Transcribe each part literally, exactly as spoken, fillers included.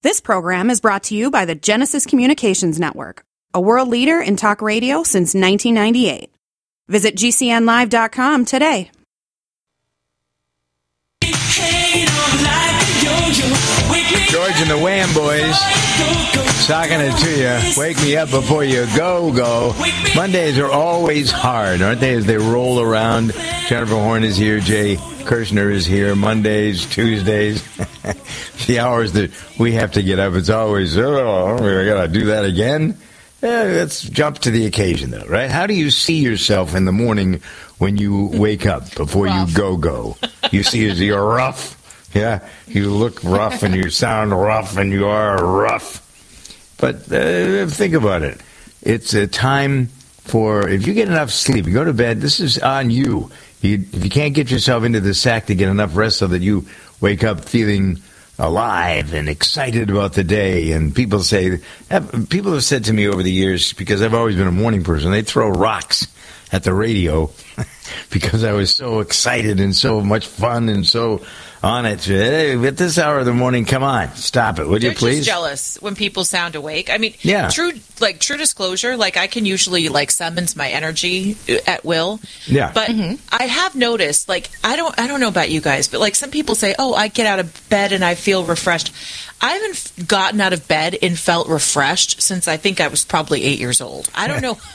This program is brought to you by the Genesis Communications Network, a world leader in talk radio since nineteen ninety-eight. Visit G C N live dot com today. George and the Wham Boys talking it to you. Wake me up before you go, go. Mondays are always hard, aren't they, as they roll around? Jennifer Horn is here. Jay Kirshner is here. Mondays, Tuesdays. The hours that we have to get up, it's always, oh, I got to do that again. Yeah, let's jump to the occasion, though, right? How do you see yourself in the morning when you wake up before rough. you go, go? You see as you're rough. Yeah, you look rough and you sound rough and you are rough. But uh, think about it. It's a time for, if you get enough sleep, you go to bed, this is on you. you. If you can't get yourself into the sack to get enough rest so that you wake up feeling alive and excited about the day, and people say, have, people have said to me over the years, because I've always been a morning person, they throw rocks at the radio because I was so excited and so much fun and so on it. Hey, at this hour of the morning, come on, stop it, would They're you please? Just jealous when people sound awake. I mean, yeah. true, like true disclosure, like I can usually like summons my energy at will. Yeah. But mm-hmm. I have noticed, like I don't, I don't know about you guys, but like some people say, oh, I get out of bed and I feel refreshed. I haven't gotten out of bed and felt refreshed since I think I was probably eight years old. I don't know.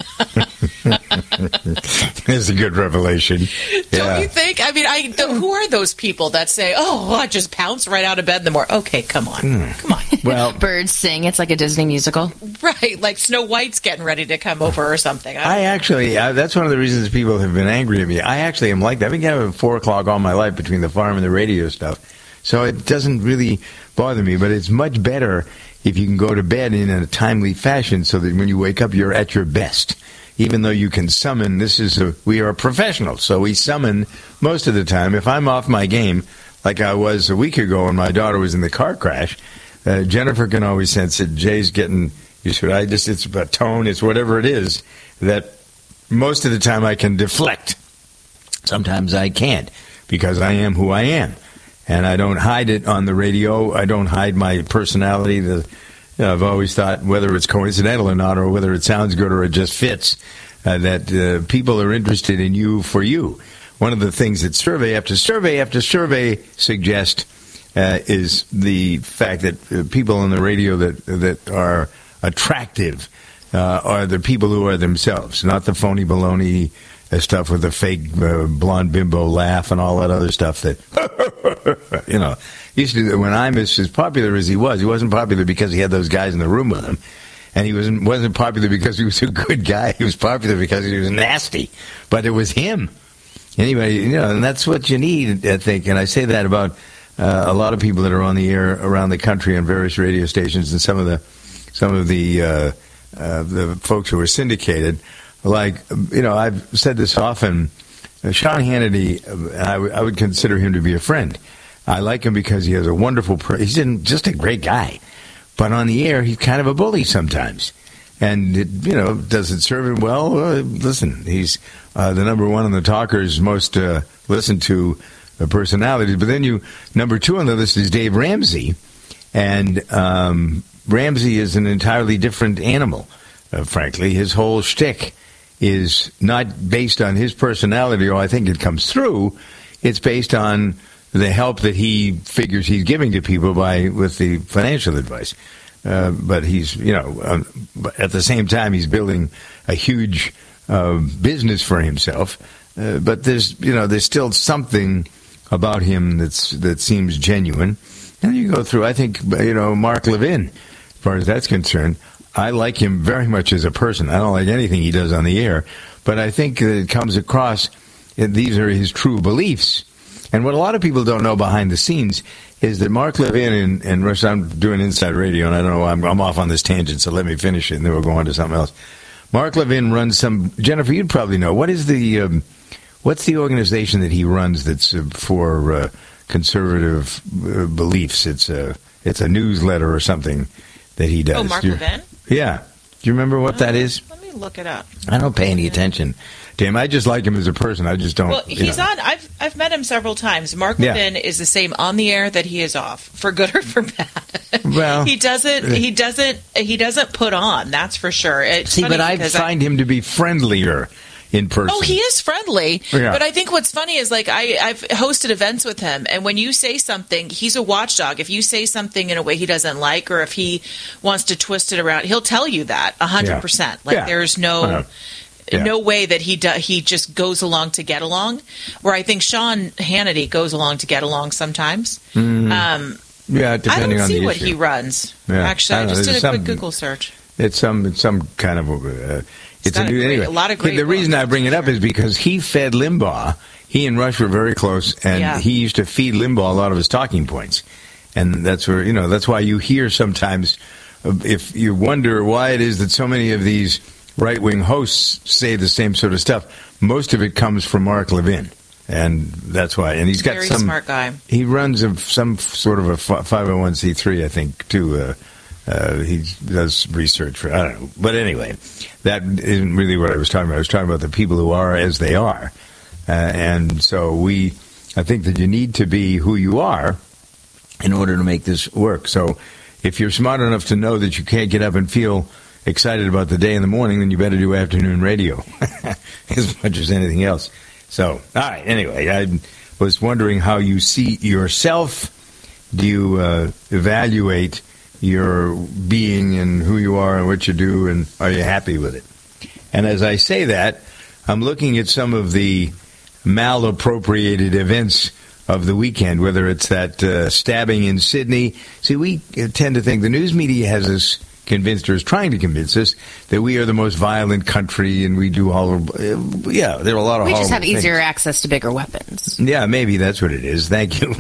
It's a good revelation. Don't yeah. you think? I mean, I the, who are those people that say, "Oh, I just pounce right out of bed in the morning"? Okay, come on, mm. come on. Well, birds sing. It's like a Disney musical, right? Like Snow White's getting ready to come over or something. I, I actually, I, that's one of the reasons people have been angry at me. I actually am like that. I've been getting up at four o'clock all my life between the farm and the radio stuff, so it doesn't really bother me. But it's much better if you can go to bed in a timely fashion, so that when you wake up, you're at your best. Even though you can summon, this is a, we are professionals, so we summon most of the time. If I'm off my game, like I was a week ago when my daughter was in the car crash, uh, Jennifer can always sense that Jay's getting, you should, I just, it's a tone, it's whatever it is, that most of the time I can deflect. Sometimes I can't, because I am who I am. And I don't hide it on the radio. I don't hide my personality. The You know, I've always thought, whether it's coincidental or not, or whether it sounds good or it just fits, uh, that uh, people are interested in you for you. One of the things that survey after survey after survey suggest uh, is the fact that uh, people on the radio that that are attractive uh, are the people who are themselves, not the phony baloney uh, stuff with the fake uh, blonde bimbo laugh and all that other stuff that, you know. Used to, when I'm as, as popular as he was, he wasn't popular because he had those guys in the room with him, and he wasn't wasn't popular because he was a good guy. He was popular because he was nasty, but it was him. Anyway, you know, and that's what you need, I think. And I say that about uh, a lot of people that are on the air around the country on various radio stations, and some of the some of the uh, uh, the folks who are syndicated. Like, you know, I've said this often. Uh, Sean Hannity, uh, I, w- I would consider him to be a friend. I like him because he has a wonderful, pr- he's just a great guy. But on the air, he's kind of a bully sometimes. And, it, you know, does it serve him well? Uh, listen, he's uh, the number one on the talkers, most uh, listened to uh, personalities. But then you, number two on the list is Dave Ramsey. And um, Ramsey is an entirely different animal, uh, frankly. His whole shtick is not based on his personality, or I think it comes through. It's based on the help that he figures he's giving to people by with the financial advice. Uh, but he's, you know, uh, at the same time, he's building a huge uh, business for himself. Uh, but there's, you know, there's still something about him that's that seems genuine. And you go through, I think, you know, Mark Levin, as far as that's concerned, I like him very much as a person. I don't like anything he does on the air, but I think that it comes across, these are his true beliefs. And what a lot of people don't know behind the scenes is that Mark Levin and, and Rush, I'm doing Inside Radio, and I don't know, I'm, I'm off on this tangent, so let me finish it, and then we'll go on to something else. Mark Levin runs some, Jennifer, you'd probably know, what is the, um, what's the organization that he runs that's uh, for uh, conservative uh, beliefs? It's a, it's a newsletter or something that he does. Oh, Mark Levin? Yeah. Do you remember what uh, that is? Let me me look it up. I don't pay any attention to him. I just like him as a person. I just don't. Well, you he's know. on. I've I've met him several times. Mark Yeah. Levin is the same on the air that he is off, for good or for bad. Well, he doesn't. He doesn't. He doesn't put on. That's for sure. It's See, funny but I because find him to be friendlier in person. Oh, he is friendly. Yeah. But I think what's funny is, like, I, I've hosted events with him, and when you say something, he's a watchdog. If you say something in a way he doesn't like, or if he wants to twist it around, he'll tell you that one hundred percent. Like, Yeah. there's no... Uh, Yeah. No way that he do, he just goes along to get along. Where I think Sean Hannity goes along to get along sometimes. Mm. Um, yeah, I depending don't on see the what issue. he runs. Yeah. Actually, I I, don't know, just did a there's quick some- Google search. It's some it's some kind of a. Uh, it's got a a new great- anyway. a lot of great The reason books, I bring it up sure. is because he fed Limbaugh. He and Rush were very close, and Yeah. he used to feed Limbaugh a lot of his talking points, and that's where you know that's why you hear sometimes uh, if you wonder why it is that so many of these right wing hosts say the same sort of stuff. Most of it comes from Mark Levin, and that's why. And he's got Very some smart guy. He runs a, some sort of a five oh one c three, I think, too. Uh, uh, he does research for, I don't know. But anyway, that isn't really what I was talking about. I was talking about the people who are as they are. Uh, and so we, I think that you need to be who you are in order to make this work. So if you're smart enough to know that you can't get up and feel excited about the day in the morning, then you better do afternoon radio as much as anything else. So, all right, anyway, I was wondering how you see yourself. Do you uh, evaluate your being and who you are and what you do, and are you happy with it? And as I say that, I'm looking at some of the malappropriated events of the weekend, whether it's that uh, stabbing in Sydney. See, we tend to think the news media has us convinced, or is trying to convince us, that we are the most violent country and we do all of, uh, yeah, there are a lot of We just have horrible easier things. access to bigger weapons. Yeah, maybe that's what it is. Thank you.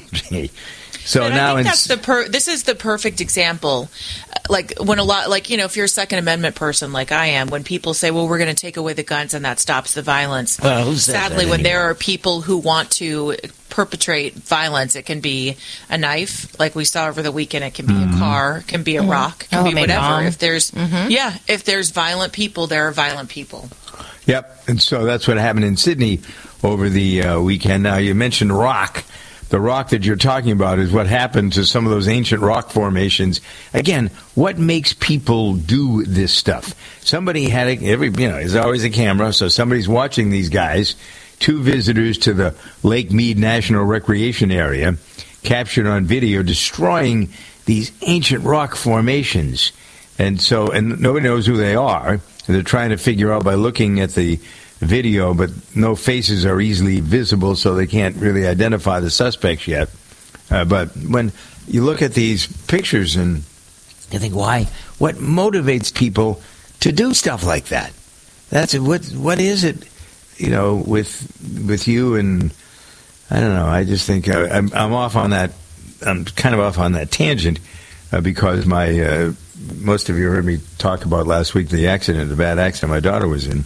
So And now I think in, that's the per- this is the perfect example. Uh, Like when a lot, like, you know, if you're a Second Amendment person like I am, when people say, well, we're going to take away the guns and that stops the violence. Well, who says Sadly, that when there anymore? are people who want to perpetrate violence, it can be a knife, like we saw over the weekend. It can be Mm-hmm. a car, it can be a rock, it can Oh, be maybe whatever. bomb. If there's, yeah, if there's violent people, there are violent people. Yep, and so that's what happened in Sydney over the uh, weekend. Now, you mentioned rock. The rock that you're talking about is what happened to some of those ancient rock formations. Again, what makes people do this stuff? Somebody had a, every, you know, there's always a camera, so somebody's watching these guys. Two visitors to the Lake Mead National Recreation Area captured on video destroying these ancient rock formations. And so, and nobody knows who they are. And they're trying to figure out by looking at the video, but no faces are easily visible, so they can't really identify the suspects yet. Uh, but when you look at these pictures and you think, why? What motivates people to do stuff like that? That's what. What is it? You know, with with you and I don't know. I just think I, I'm, I'm off on that. I'm kind of off on that tangent uh, because my uh, most of you heard me talk about last week the accident, the bad accident my daughter was in.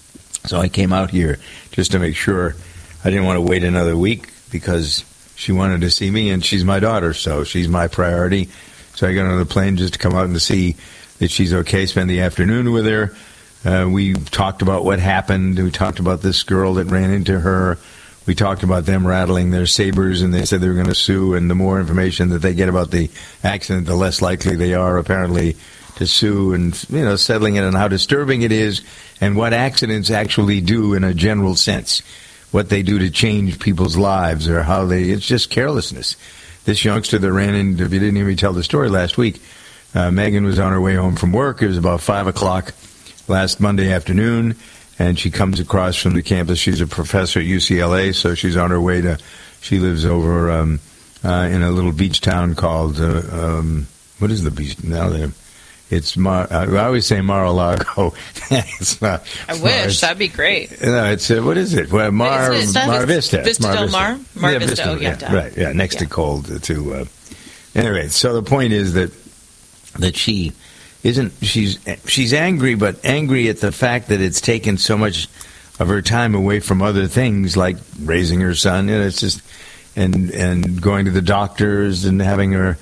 So I came out here just to make sure. I didn't want to wait another week because she wanted to see me, and she's my daughter, so she's my priority. So I got on the plane just to come out and to see that she's okay, spend the afternoon with her. Uh, we talked about what happened. We talked about this girl that ran into her. We talked about them rattling their sabers, and they said they were going to sue, and the more information that they get about the accident, the less likely they are, apparently, to sue, and, you know, settling it on how disturbing it is and what accidents actually do in a general sense, what they do to change people's lives or how they, it's just carelessness. This youngster that ran in, if you didn't hear me tell the story last week, uh, Megan was on her way home from work. It was about five o'clock last Monday afternoon, and she comes across from the campus. She's a professor at U C L A, so she's on her way to, she lives over um, uh, in a little beach town called, uh, um, what is the beach now there? It's Mar. I always say Mar-a-Lago. It's not. I Mar, wish. it's, That'd be great. No, it's uh, what is it? Well, Mar Isn't it stuff? Mar It's Vista. Vista Mar del Mar? Mar yeah, Vista. Oh, yeah, yeah, duh. right. Yeah, next Yeah. to cold to. Uh, anyway, so the point is that that she isn't. She's she's angry, but angry at the fact that it's taken so much of her time away from other things like raising her son. You know, it's just and and going to the doctors and having her.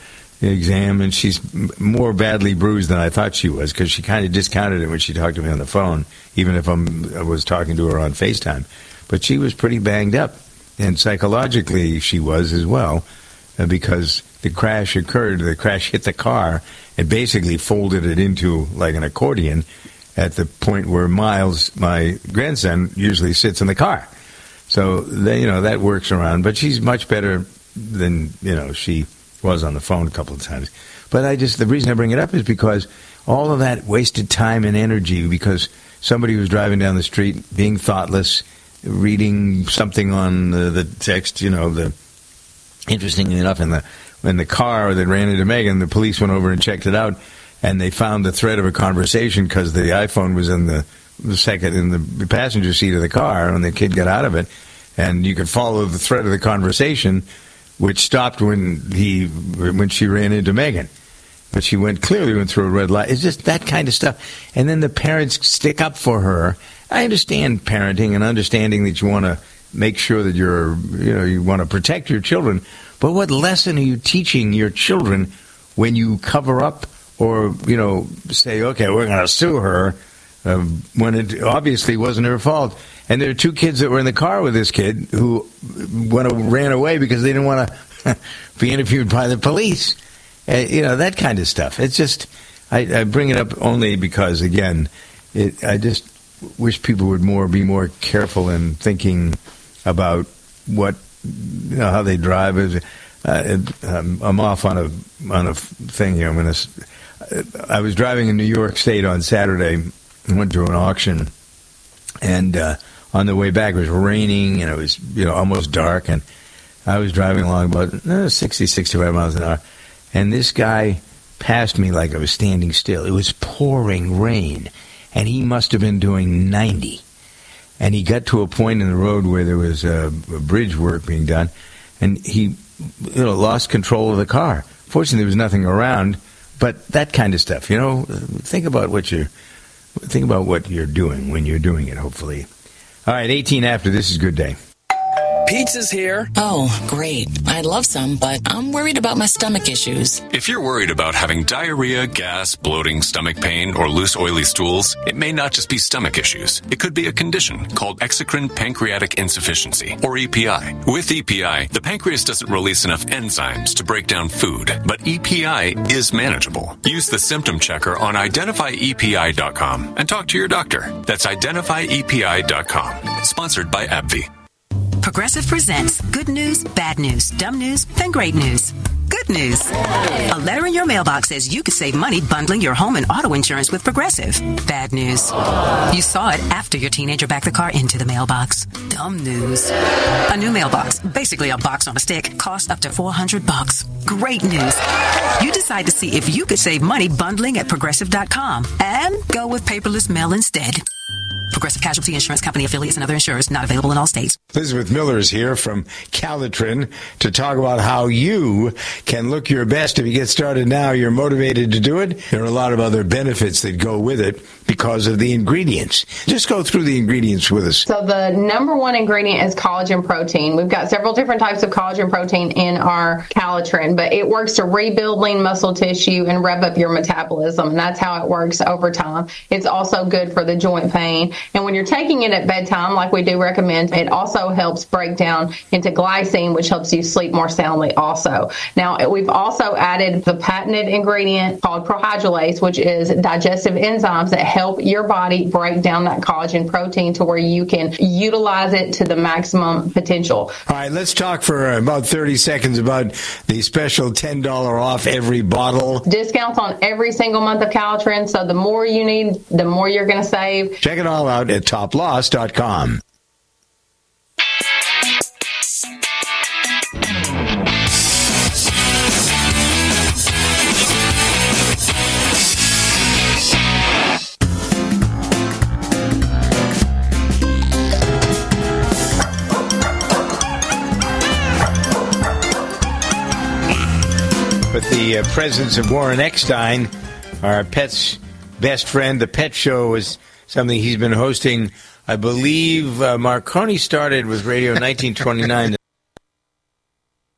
exam, and she's m- more badly bruised than I thought she was, because she kind of discounted it when she talked to me on the phone, even if I'm, I was talking to her on FaceTime. But she was pretty banged up, and psychologically she was as well, uh, because the crash occurred, the crash hit the car, and basically folded it into like an accordion at the point where Miles, my grandson, usually sits in the car. So, they, you know, that works around. But she's much better than, you know, she was on the phone a couple of times. But I just, the reason I bring it up is because all of that wasted time and energy, because somebody was driving down the street being thoughtless, reading something on the, the text, you know, the interestingly enough, in the in the car that ran into Megan, the police went over and checked it out, and they found the thread of a conversation because the iPhone was in the, the second in the passenger seat of the car, and the kid got out of it, and you could follow the thread of the conversation, which stopped when he when she ran into Megan. But she went clearly went through a red light. It's just that kind of stuff. And then the parents stick up for her. I understand parenting and understanding that you want to make sure that you're, you know, you want to protect your children. But what lesson are you teaching your children when you cover up or, you know, say, okay, we're going to sue her uh, when it obviously wasn't her fault? And there are two kids that were in the car with this kid who went, ran away because they didn't want to be interviewed by the police. Uh, you know, that kind of stuff. It's just, I, I bring it up only because, again, it, I just wish people would more be more careful in thinking about what, you know, how they drive. Uh, it, um, I'm off on a on a thing here. I'm gonna. I was driving in New York State on Saturday. I went to an auction, and uh, on the way back it was raining and it was, you know, almost dark, and I was driving along about uh, sixty, sixty-five miles an hour, and this guy passed me like I was standing still. It was pouring rain, and he must have been doing ninety. And he got to a point in the road where there was a, a bridge work being done, and he, you know, lost control of the car. Fortunately, there was nothing around, but that kind of stuff, you know. Think about what you're, think about what you're doing when you're doing it. Hopefully, all right. eighteen after. This is Good Day. Pizza's here. Oh, great. I'd love some, but I'm worried about my stomach issues. If you're worried about having diarrhea, gas, bloating, stomach pain, or loose, oily stools, it may not just be stomach issues. It could be a condition called exocrine pancreatic insufficiency, or E P I. With E P I, the pancreas doesn't release enough enzymes to break down food, but E P I is manageable. Use the symptom checker on identify E P I dot com and talk to your doctor. That's identify E P I dot com. Sponsored by AbbVie. Progressive presents Good News, Bad News, Dumb News, and Great News. Good news. A letter in your mailbox says you could save money bundling your home and auto insurance with Progressive. Bad news. You saw it after your teenager backed the car into the mailbox. Dumb news. A new mailbox, basically a box on a stick, costs up to four hundred bucks. Great news. You decide to see if you could save money bundling at Progressive dot com and go with paperless mail instead. Progressive Casualty Insurance Company affiliates and other insurers not available in all states. Elizabeth Miller is here from Calitrin to talk about how you can look your best. If you get started now, you're motivated to do it. There are a lot of other benefits that go with it because of the ingredients. Just go through the ingredients with us. So the number one ingredient is collagen protein. We've got several different types of collagen protein in our Calitrin, but it works to rebuild lean muscle tissue and rev up your metabolism, and that's how it works over time. It's also good for the joint pain. And when you're taking it at bedtime, like we do recommend, it also helps break down into glycine, which helps you sleep more soundly also. Now, we've also added the patented ingredient called prohydrolase, which is digestive enzymes that help your body break down that collagen protein to where you can utilize it to the maximum potential. All right, let's talk for about thirty seconds about the special ten dollars off every bottle. Discounts on every single month of Calitrin, so the more you need, the more you're going to save. Check it all out at top loss dot com. With the uh, presence of Warren Eckstein, our pet's best friend, the Pet Show is something he's been hosting. I believe uh, Marconi started with radio in nineteen twenty-nine.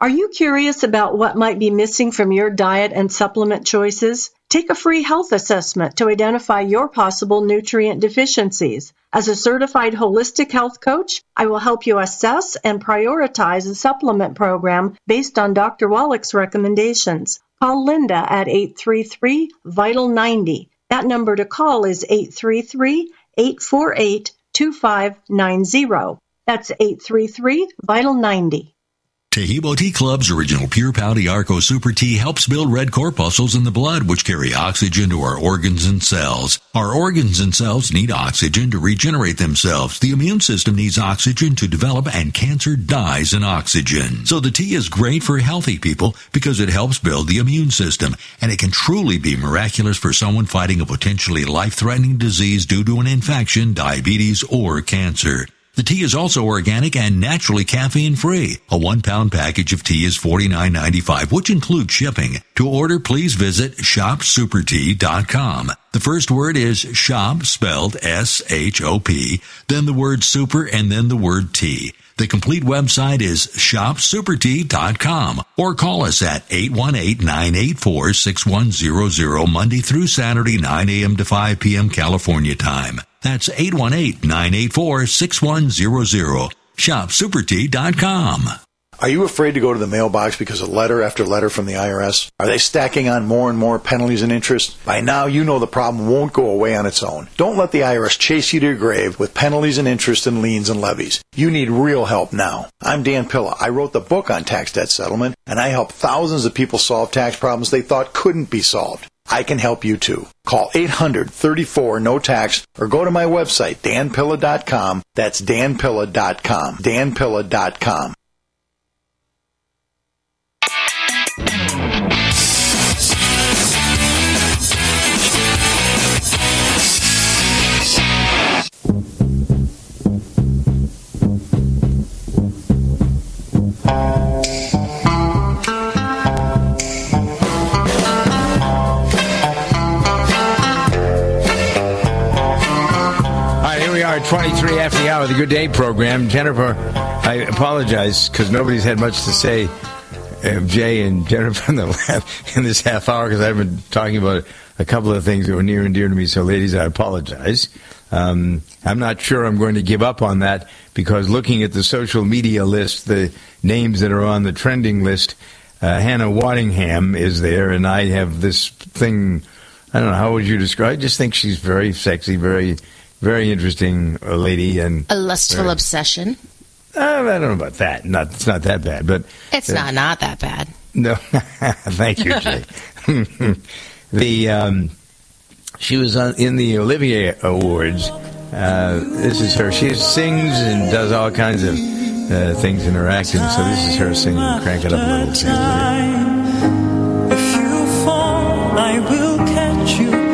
Are you curious about what might be missing from your diet and supplement choices? Take a free health assessment to identify your possible nutrient deficiencies. As a certified holistic health coach, I will help you assess and prioritize a supplement program based on Doctor Wallach's recommendations. Call Linda at eight three three, vital ninety. That number to call is eight three three, eight four eight, two five nine zero. That's eight three three, vital ninety. Tahibo Tea Club's original Pure Pouty Arco Super Tea helps build red corpuscles in the blood, which carry oxygen to our organs and cells. Our organs and cells need oxygen to regenerate themselves. The immune system needs oxygen to develop, and cancer dies in oxygen. So the tea is great for healthy people because it helps build the immune system, and it can truly be miraculous for someone fighting a potentially life-threatening disease due to an infection, diabetes, or cancer. The tea is also organic and naturally caffeine-free. A one-pound package of tea is forty-nine ninety-five, which includes shipping. To order, please visit shop super tea dot com. The first word is shop, spelled S H O P, then the word super, and then the word tea. The complete website is shop super tea dot com, or call us at eight one eight, nine eight four, six one zero zero Monday through Saturday, nine a.m. to five p.m. California time. That's eight one eight, nine eight four, six one zero zero. shop super tea dot com. Are you afraid to go to the mailbox because of letter after letter from the I R S? Are they stacking on more and more penalties and interest? By now, you know the problem won't go away on its own. Don't let the I R S chase you to your grave with penalties and interest and liens and levies. You need real help now. I'm Dan Pilla. I wrote the book on tax debt settlement, and I help thousands of people solve tax problems they thought couldn't be solved. I can help you too. Call eight hundred, thirty-four, no tax or go to my website, dan pilla dot com. That's dan pilla dot com. dan pilla dot com. twenty-three after the hour, the Good Day program. Jennifer, I apologize because nobody's had much to say, uh, Jay and Jennifer, in, the lab, in this half hour, because I've been talking about a couple of things that were near and dear to me. So, ladies, I apologize. Um, I'm not sure I'm going to give up on that, because looking at the social media list, the names that are on the trending list, uh, Hannah Waddingham is there, and I have this thing, I don't know, how would you describe it? I just think she's very sexy, very... Very interesting lady, and a lustful very, obsession. Uh, I don't know about that. Not, it's not that bad, but it's uh, not not that bad. No, thank you, Jay. the um, she was on, in the Olivier Awards. Uh, this is her. She sings and does all kinds of uh, things in her acting. So this is her singing. Crank it up a little bit. If you fall, I will catch you.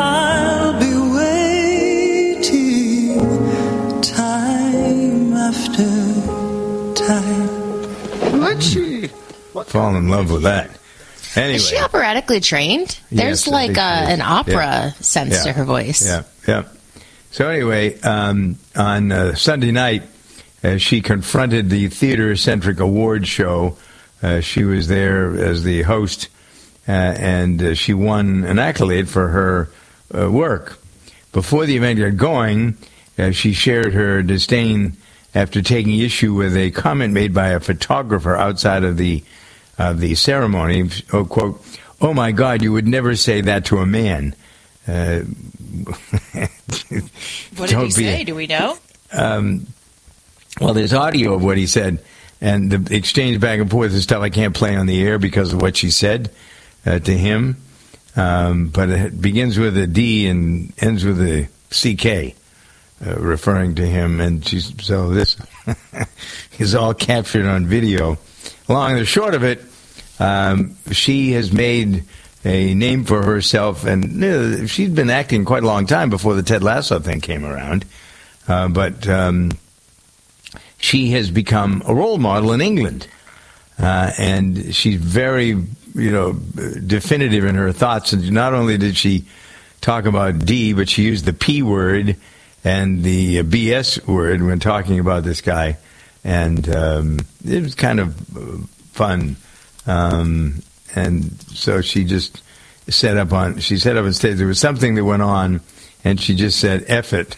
Would she fall in love with that? Anyway, is she operatically trained? There's yes, like a, an opera yeah. sense yeah. to her voice. Yeah, yeah. So anyway, um, on uh, Sunday night, uh, she confronted the theater-centric award show. Uh, she was there as the host, uh, and uh, she won an accolade for her uh, work. Before the event got going, uh, she shared her disdain after taking issue with a comment made by a photographer outside of the uh, the ceremony. Oh, quote, "Oh my God, you would never say that to a man." Uh, what did he say? A, Do we know? Um, well, there's audio of what he said, and the exchange back and forth is stuff I can't play on the air because of what she said uh, to him. Um, but it begins with a D and ends with a C K. Uh, referring to him, and she's, so this is all captured on video. Long and the short of it, um, she has made a name for herself, and uh, she's been acting quite a long time before the Ted Lasso thing came around, uh, but um, she has become a role model in England, uh, and she's very, you know, definitive in her thoughts, and not only did she talk about D, but she used the P word and the B S word when talking about this guy, and um, it was kind of fun. Um, and so she just set up on, she set up on stage. There was something that went on, and she just said, F it.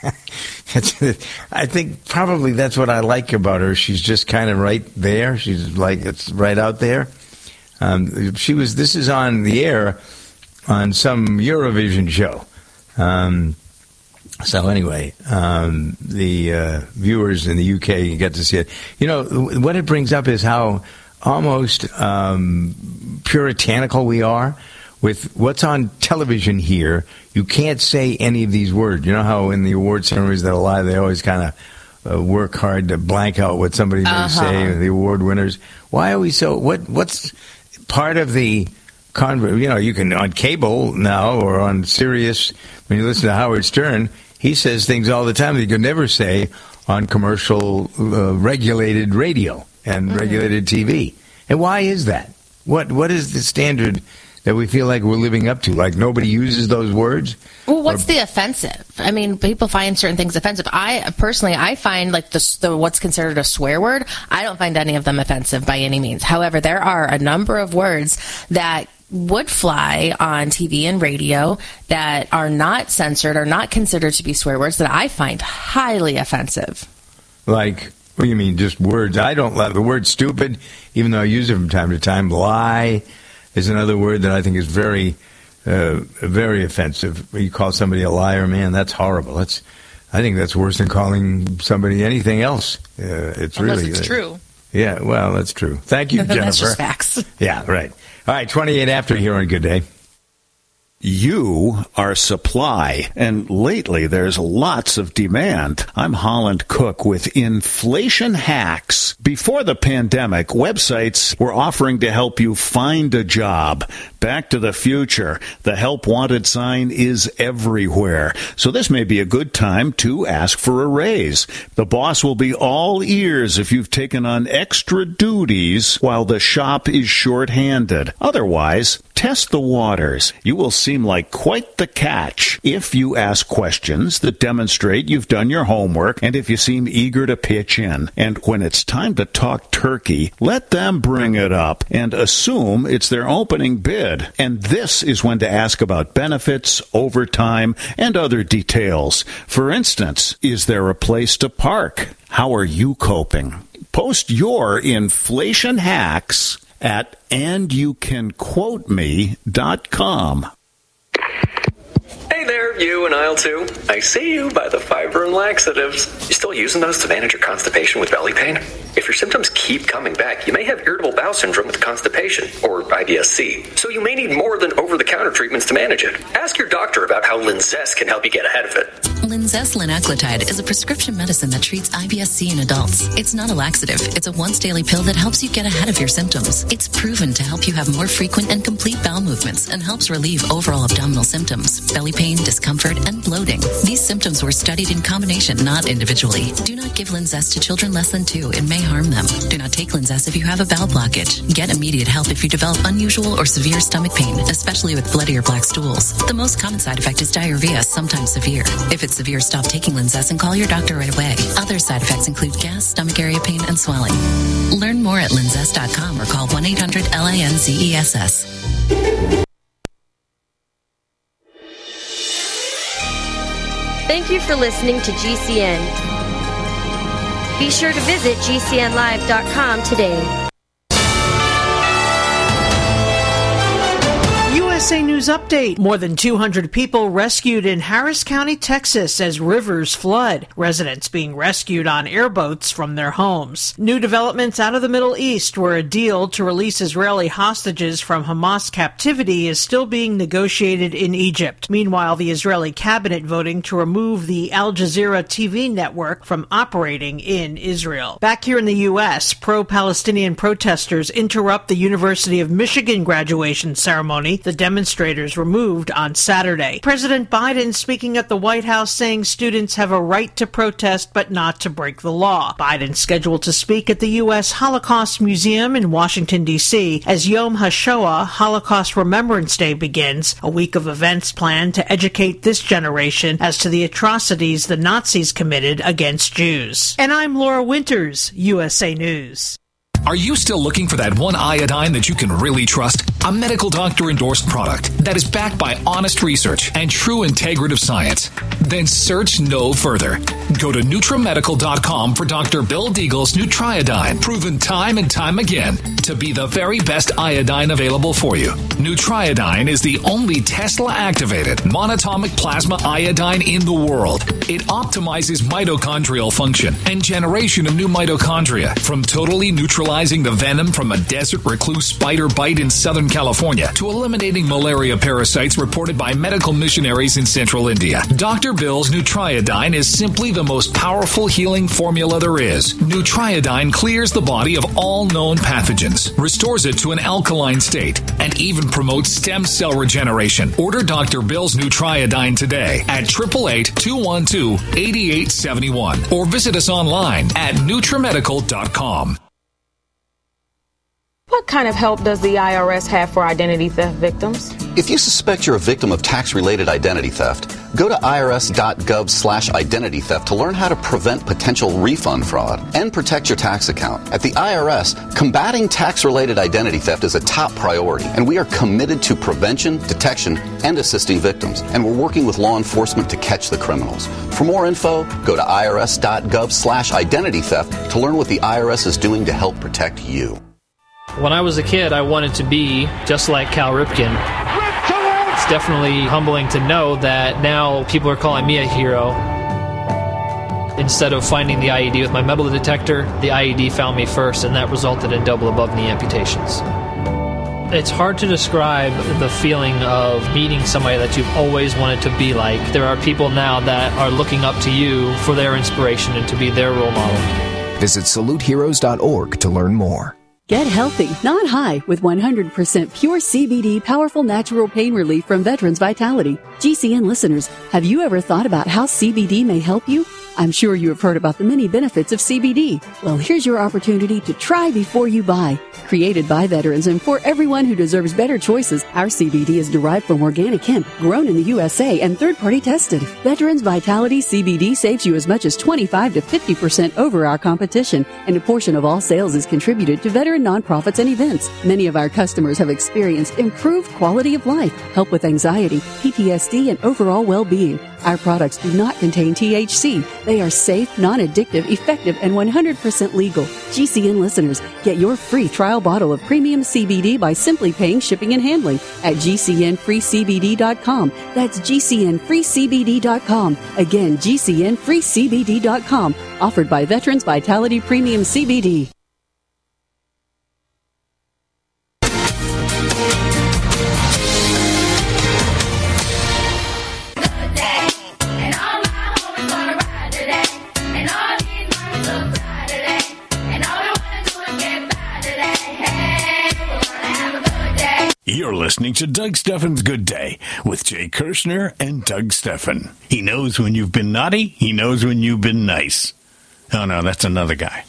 I think probably that's what I like about her. She's just kind of right there. She's like, it's right out there. Um, she was, this is on the air on some Eurovision show. Um, so anyway, um, the uh, viewers in the U K get to see it. You know, what it brings up is how almost um, puritanical we are with what's on television here. You can't say any of these words. You know how in the award ceremonies that are live, they always kind of uh, work hard to blank out what somebody's going to Uh-huh. say, the award winners. Why are we so, what? what's part of the, con- you know, you can, on cable now or on Sirius, when you listen to Howard Stern, he says things all the time that you could never say on commercial uh, regulated radio and mm-hmm. regulated T V. And why is that? What What is the standard that we feel like we're living up to? Like nobody uses those words? Well, what's or, the offensive? I mean, people find certain things offensive. I personally, I find like the, the what's considered a swear word, I don't find any of them offensive by any means. However, there are a number of words that would fly on T V and radio that are not censored or not considered to be swear words that I find highly offensive. Like, what do you mean, just words? I don't love the word stupid, even though I use it from time to time. Lie is another word that I think is very, uh, very offensive. You call somebody a liar, man, that's horrible. That's, I think that's worse than calling somebody anything else. Uh, it's Unless really it's uh, true. Yeah, well, that's true. Thank you, Jennifer. That's just facts. Yeah, right. All right, twenty-eight after here on Good Day. You are supply, and lately there's lots of demand. I'm Holland Cook with Inflation Hacks. Before the pandemic, websites were offering to help you find a job. Back to the future, the help wanted sign is everywhere. So this may be a good time to ask for a raise. The boss will be all ears if you've taken on extra duties while the shop is short-handed. Otherwise, test the waters. You will seem like quite the catch if you ask questions that demonstrate you've done your homework and if you seem eager to pitch in. And when it's time to talk turkey, let them bring it up and assume it's their opening bid. And this is when to ask about benefits, overtime, and other details. For instance, is there a place to park? How are you coping? Post your inflation hacks at and you can quote me dot com. Hey there, you and aisle two. I see you by the fiber and laxatives. You still using those to manage your constipation with belly pain? If your symptoms keep coming back, you may have irritable bowel syndrome with constipation, or I B S C. So you may need more than over-the-counter treatments to manage it. Ask your doctor about how Linzess can help you get ahead of it. Linzess linaclotide is a prescription medicine that treats I B S C in adults. It's not a laxative. It's a once-daily pill that helps you get ahead of your symptoms. It's proven to help you have more frequent and complete bowel movements and helps relieve overall abdominal symptoms, belly pain, discomfort, and bloating. These symptoms were studied in combination, not individually. Do not give Linzess to children less than two. It may harm them. Do not take Linzess if you have a bowel blockage. Get immediate help if you develop unusual or severe stomach pain, especially with bloody or black stools. The most common side effect is diarrhea, sometimes severe. If it's severe, stop taking Linzess and call your doctor right away. Other side effects include gas, stomach area pain, and swelling. Learn more at linzess dot com or call one eight hundred L A N Z E S S. Thank you for listening to G C N. Be sure to visit G C N live dot com today. U S A News Update. More than two hundred people rescued in Harris County, Texas as rivers flood. Residents being rescued on airboats from their homes. New developments out of the Middle East where a deal to release Israeli hostages from Hamas captivity is still being negotiated in Egypt. Meanwhile, the Israeli cabinet voting to remove the Al Jazeera T V network from operating in Israel. Back here in the U S, pro-Palestinian protesters interrupt the University of Michigan graduation ceremony. The demonstrators removed on Saturday. President Biden speaking at the White House saying students have a right to protest but not to break the law. Biden scheduled to speak at the U S Holocaust Museum in Washington, D C as Yom HaShoah, Holocaust Remembrance Day, begins, a week of events planned to educate this generation as to the atrocities the Nazis committed against Jews. And I'm Laura Winters, U S A News. Are you still looking for that one iodine that you can really trust? A medical doctor endorsed product that is backed by honest research and true integrative science? Then search no further. Go to Nutramedical dot com for Doctor Bill Deagle's Nutriodine, proven time and time again to be the very best iodine available for you. Nutriodine is the only Tesla-activated monatomic plasma iodine in the world. It optimizes mitochondrial function and generation of new mitochondria, from totally neutralizing the venom from a desert recluse spider bite in Southern California to eliminating malaria parasites reported by medical missionaries in central India. Doctor Bill's Nutriodine is simply the most powerful healing formula there is. Nutriodine clears the body of all known pathogens, restores it to an alkaline state, and even promotes stem cell regeneration. Order Doctor Bill's Nutriodine today at eight eight eight, two one two, eight eight seven one or visit us online at Nutramedical dot com. What kind of help does the I R S have for identity theft victims? If you suspect you're a victim of tax-related identity theft, go to I R S dot gov slash identity theft to learn how to prevent potential refund fraud and protect your tax account. At the I R S, combating tax-related identity theft is a top priority, and we are committed to prevention, detection, and assisting victims. And we're working with law enforcement to catch the criminals. For more info, go to I R S dot gov slash identity theft to learn what the I R S is doing to help protect you. When I was a kid, I wanted to be just like Cal Ripken. It's definitely humbling to know that now people are calling me a hero. Instead of finding the I E D with my metal detector, the I E D found me first, and that resulted in double above-knee amputations. It's hard to describe the feeling of meeting somebody that you've always wanted to be like. There are people now that are looking up to you for their inspiration and to be their role model. Visit salute heroes dot org to learn more. Get healthy, not high, with one hundred percent pure C B D powerful natural pain relief from Veterans Vitality. G C N listeners, have you ever thought about how C B D may help you? I'm sure you have heard about the many benefits of C B D. Well, here's your opportunity to try before you buy. Created by veterans and for everyone who deserves better choices, our C B D is derived from organic hemp, grown in the U S A and third-party tested. Veterans Vitality C B D saves you as much as twenty-five to fifty percent over our competition, and a portion of all sales is contributed to veteran nonprofits and events. Many of our customers have experienced improved quality of life, help with anxiety, P T S D, and overall well-being. Our products do not contain T H C. They are safe, non-addictive, effective, and one hundred percent legal. G C N listeners, get your free trial bottle of premium C B D by simply paying shipping and handling at G C N free C B D dot com. That's G C N free C B D dot com. Again, G C N free C B D dot com. Offered by Veterans Vitality Premium C B D. You're listening to Doug Stephan's Good Day with Jay Kirshner and Doug Stephan. He knows when you've been naughty. He knows when you've been nice. Oh, no, that's another guy.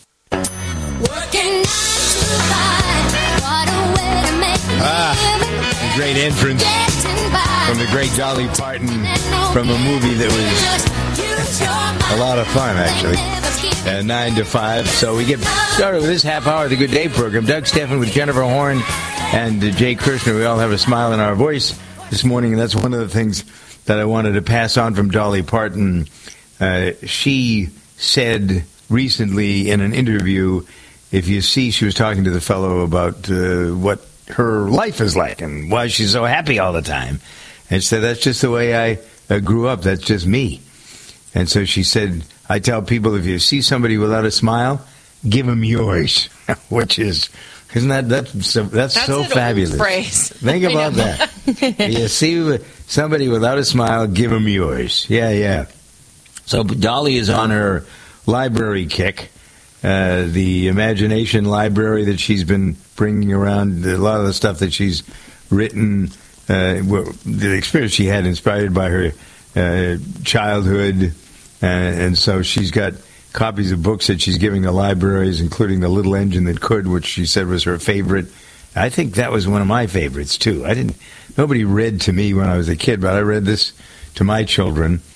Ah, a great entrance from the great Dolly Parton from a movie that was a lot of fun, actually. Uh, nine to five. So we get started with this half hour of the Good Day program. Doug Stephan with Jennifer Horn and uh, Jay Kirshner. We all have a smile in our voice this morning, and that's one of the things that I wanted to pass on from Dolly Parton. Uh, she said recently in an interview, if you see, she was talking to the fellow about uh, what her life is like and why she's so happy all the time. And she said, that's just the way I uh, grew up. That's just me. And so she said, I tell people, if you see somebody without a smile, give them yours, which is, isn't that, that's so, that's, that's so an fabulous. Old phrase. Think about that. You see somebody without a smile, give them yours. Yeah, yeah. So Dolly is on her library kick, uh, the imagination library that she's been bringing around, a lot of the stuff that she's written, uh, the experience she had inspired by her uh, childhood. Uh, and so she's got copies of books that she's giving to libraries, including The Little Engine That Could, which she said was her favorite. I think that was one of my favorites, too. I didn't. Nobody read to me when I was a kid, but I read this to my children.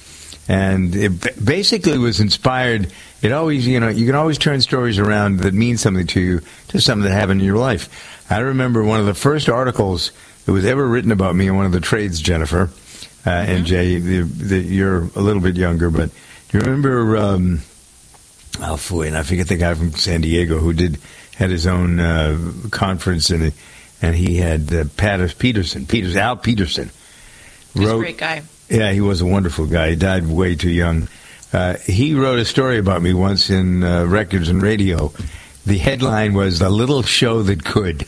And it b- basically was inspired. It always, you know, you can always turn stories around that mean something to you, to something that happened in your life. I remember one of the first articles that was ever written about me in one of the trades, Jennifer, uh, mm-hmm. and Jay, the, the, you're a little bit younger, but do you remember, um, oh, boy, and I forget the guy from San Diego who did, had his own uh, conference, and, and he had uh, Pat Peterson, Peters, Al Peterson. He's wrote, a great guy. Yeah, he was a wonderful guy. He died way too young. Uh, he wrote a story about me once in uh, Records and Radio. The headline was "The Little Show That Could,"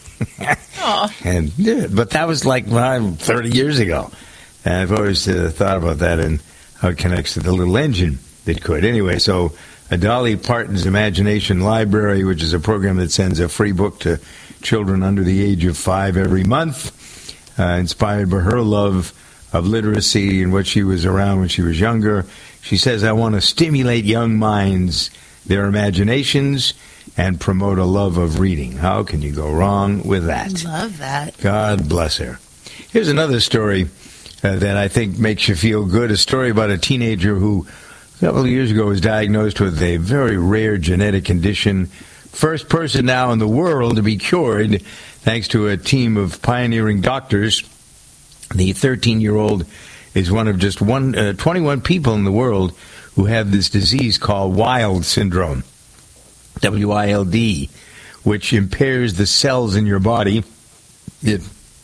and yeah, but that was like well, thirty years ago. And I've always uh, thought about that and how it connects to the little engine that could. Anyway, so a Dolly Parton's Imagination Library, which is a program that sends a free book to children under the age of five every month, uh, inspired by her love of literacy and what she was around when she was younger. She says, I want to stimulate young minds, their imaginations, and promote a love of reading. How can you go wrong with that? Love that. God bless her. Here's another story uh, that I think makes you feel good, a story about a teenager who a couple of years ago was diagnosed with a very rare genetic condition. First person now in the world to be cured, thanks to a team of pioneering doctors. The thirteen-year-old is one of just one, uh, twenty-one people in the world who have this disease called Wild syndrome, W I L D, which impairs the cells in your body. It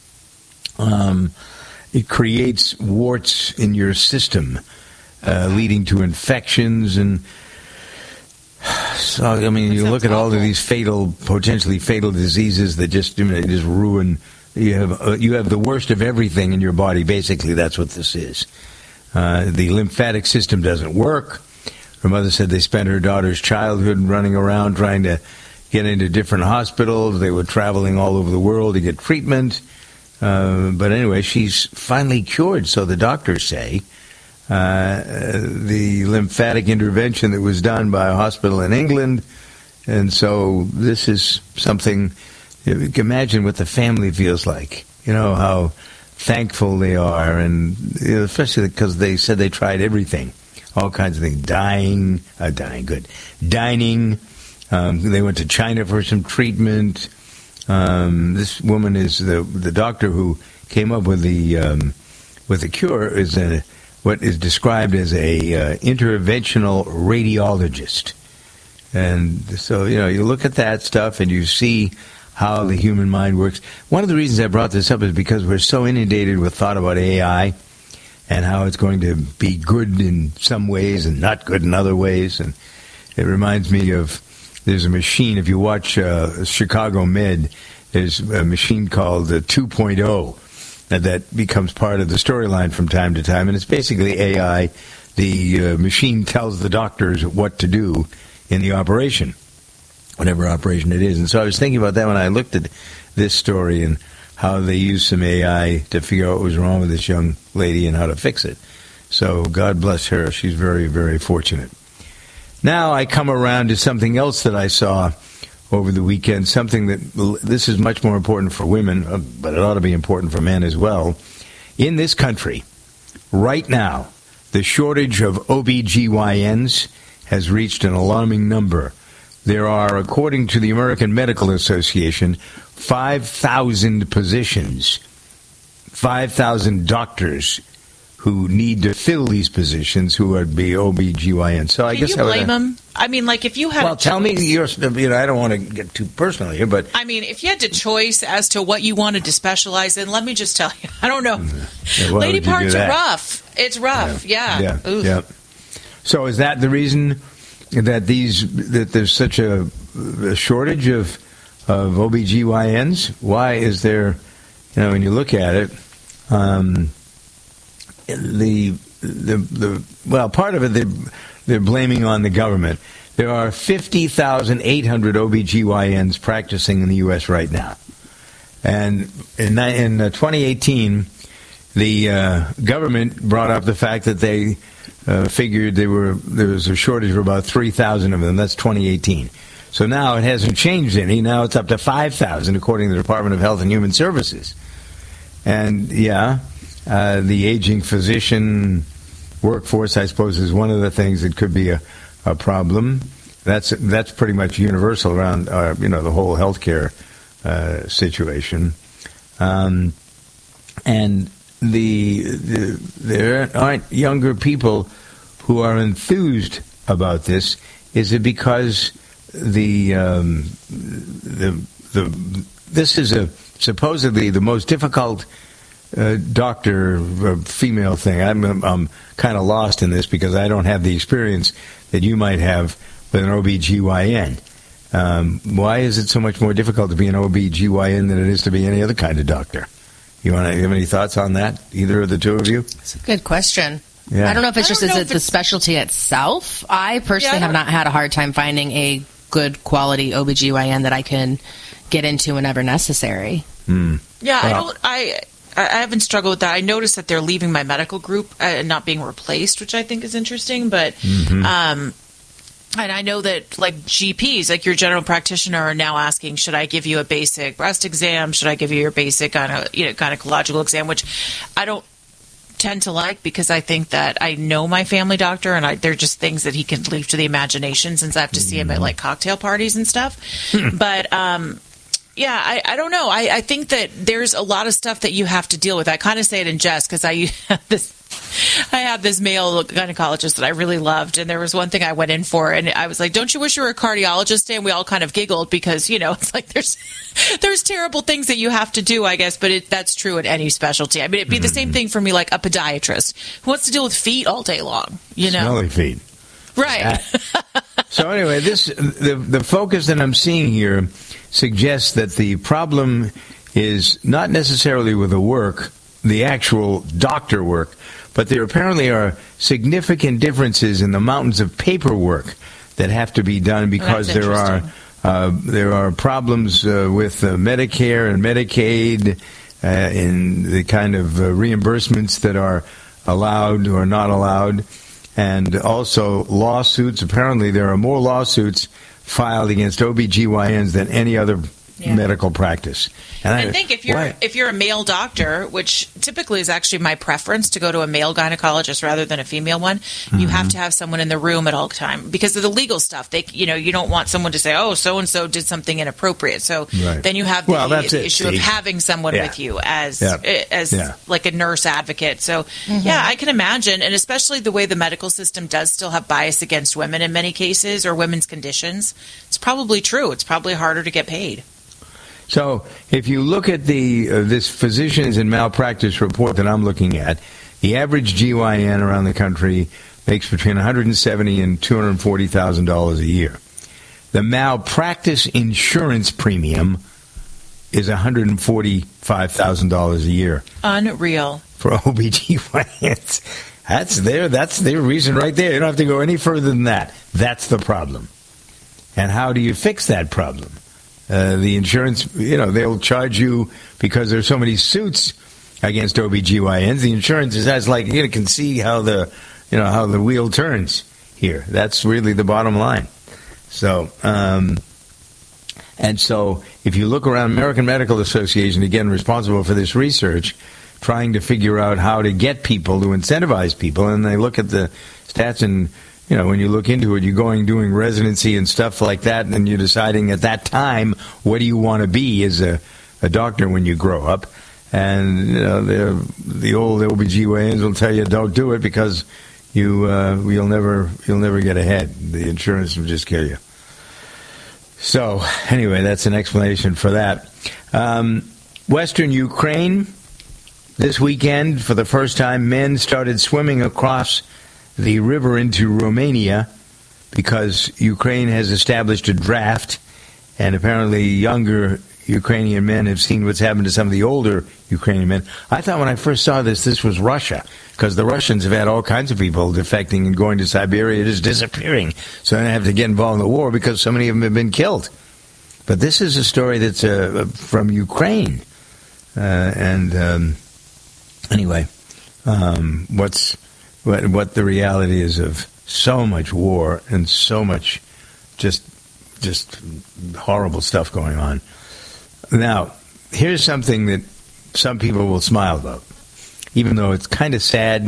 um, it creates warts in your system, uh, leading to infections. And so, I mean, you look at all of these fatal, potentially fatal diseases that just, you know, just ruin. You have uh, you have the worst of everything in your body. Basically, that's what this is. Uh, the lymphatic system doesn't work. Her mother said they spent her daughter's childhood running around trying to get into different hospitals. They were traveling all over the world to get treatment. Uh, but anyway, she's finally cured, so the doctors say. Uh, the lymphatic intervention that was done by a hospital in England. And so this is something... You can imagine what the family feels like, you know, how thankful they are, and you know, especially because they said they tried everything, all kinds of things, dying, uh, dying, good, dining. Um, they went to China for some treatment. Um, this woman is the the doctor who came up with the um, with the cure is a, what is described as a uh, interventional radiologist, and so you know you look at that stuff and you see how the human mind works. One of the reasons I brought this up is because we're so inundated with thought about A I and how it's going to be good in some ways and not good in other ways. And it reminds me of, there's a machine, if you watch uh, Chicago Med, there's a machine called the two point oh that becomes part of the storyline from time to time. And it's basically A I. The uh, machine tells the doctors what to do in the operation, whatever operation it is. And so I was thinking about that when I looked at this story and how they used some A I to figure out what was wrong with this young lady and how to fix it. So God bless her. She's very, very fortunate. Now I come around to something else that I saw over the weekend, something that this is much more important for women, but it ought to be important for men as well. In this country, right now, the shortage of O B G Y Ns has reached an alarming number. There are, according to the American Medical Association, five thousand positions, five thousand doctors who need to fill these positions who would be O B G Y N. So I Can guess you I would, blame them? I mean, like, if you had well, a tell me, choice- your, you know, I don't want to get too personal here, but I mean, if you had to choice as to what you wanted to specialize in, let me just tell you, I don't know. Yeah, why Lady would you do parts are that? rough. It's rough. Yeah. Yeah, Oof. yeah. So is that the reason that these that there's such a, a shortage of of O B G Y Ns? Why is there? You know, when you look at it, um, the the the well, part of it they they're blaming on the government. There are fifty thousand eight hundred O B G Y Ns practicing in the U S right now, and in in uh, twenty eighteen, the uh, government brought up the fact that they uh, figured they were there was a shortage of about three thousand of them. That's twenty eighteen. So now it hasn't changed any. Now it's up to five thousand, according to the Department of Health and Human Services. And, yeah, uh, the aging physician workforce, I suppose, is one of the things that could be a, a problem. That's that's pretty much universal around uh, you know the whole healthcare uh, situation, um, and the, the there aren't younger people who are enthused about this. Is it because the um, the the this is a supposedly the most difficult uh, doctor uh, female thing? I'm I'm kind of lost in this because I don't have the experience that you might have with an O B G Y N. Um, why is it so much more difficult to be an O B G Y N than it is to be any other kind of doctor? You want to have any thoughts on that? Either of the two of you? It's a good question. Yeah. I don't know if it's I just don't know is if it the it's- specialty itself. I personally Yeah, I have not had a hard time finding a good quality O B G Y N that I can get into whenever necessary. Hmm. Yeah, I Well- don't. I I haven't struggled with that. I noticed that they're leaving my medical group uh, and not being replaced, which I think is interesting. But Mhm. um, and I know that like G Ps, like your general practitioner, are now asking, should I give you a basic breast exam? Should I give you your basic gyne- you know, gynecological exam? Which I don't tend to like because I think that I know my family doctor and I, they're just things that he can leave to the imagination since I have to see him at like cocktail parties and stuff. But um, yeah, I, I don't know. I, I think that there's a lot of stuff that you have to deal with. I kind of say it in jest because I have this. I have this male gynecologist that I really loved, and there was one thing I went in for, and I was like, "Don't you wish you were a cardiologist?" And we all kind of giggled because you know it's like there's there's terrible things that you have to do, I guess, but it, that's true in any specialty. I mean, it'd be the same thing for me, like a podiatrist who wants to deal with feet all day long, you know? Smelly feet. Right. So anyway, this the the focus that I'm seeing here suggests that the problem is not necessarily with the work, the actual doctor work, but there apparently are significant differences in the mountains of paperwork that have to be done because That's there are uh, there are problems uh, with uh, Medicare and Medicaid uh, in the kind of uh, reimbursements that are allowed or not allowed. And also lawsuits. Apparently, there are more lawsuits filed against O B G Y Ns than any other Yeah. medical practice. And I think if you're why- if you're a male doctor, which typically is actually my preference to go to a male gynecologist rather than a female one, you have to have someone in the room at all time because of the legal stuff. They, you know, you don't want someone to say, "Oh, so and so did something inappropriate." So Right. then you have the Well, that's it, issue of see? having someone Yeah. with you as Yeah. as Yeah. like a nurse advocate. So yeah, I can imagine, and especially the way the medical system does still have bias against women in many cases or women's conditions. It's probably true. It's probably harder to get paid. So, if you look at the uh, this physicians in malpractice report that I'm looking at, the average G Y N around the country makes between one hundred seventy thousand dollars and two hundred forty thousand dollars a year. The malpractice insurance premium is one hundred forty-five thousand dollars a year Unreal. for O B G Y Ns. That's their that's their reason right there. You don't have to go any further than that. That's the problem. And how do you fix that problem? Uh, the insurance, you know, they'll charge you because there's so many suits against O B G Y Ns. The insurance is that's like you can see how the, you know, how the wheel turns here. That's really the bottom line. So, um, and so if you look around, American Medical Association, again responsible for this research, trying to figure out how to get people to incentivize people, and they look at the stats and. You know, when you look into it, you're going, doing residency and stuff like that, and you're deciding at that time, what do you want to be as a, a doctor when you grow up? And, you know, the, the old O B G Y Ns will tell you, don't do it because you, uh, you'll never, you'll never get ahead. The insurance will just kill you. So, anyway, that's an explanation for that. Um, Western Ukraine, this weekend, for the first time, men started swimming across the river into Romania because Ukraine has established a draft, and apparently younger Ukrainian men have seen what's happened to some of the older Ukrainian men. I thought when I first saw this, this was Russia, because the Russians have had all kinds of people defecting and going to Siberia, just disappearing. So they have to get involved in the war because so many of them have been killed. But this is a story that's uh, from Ukraine. Uh, and um, anyway, um, what's... What, what the reality is of so much war and so much just just horrible stuff going on. Now, here's something that some people will smile about, even though it's kind of sad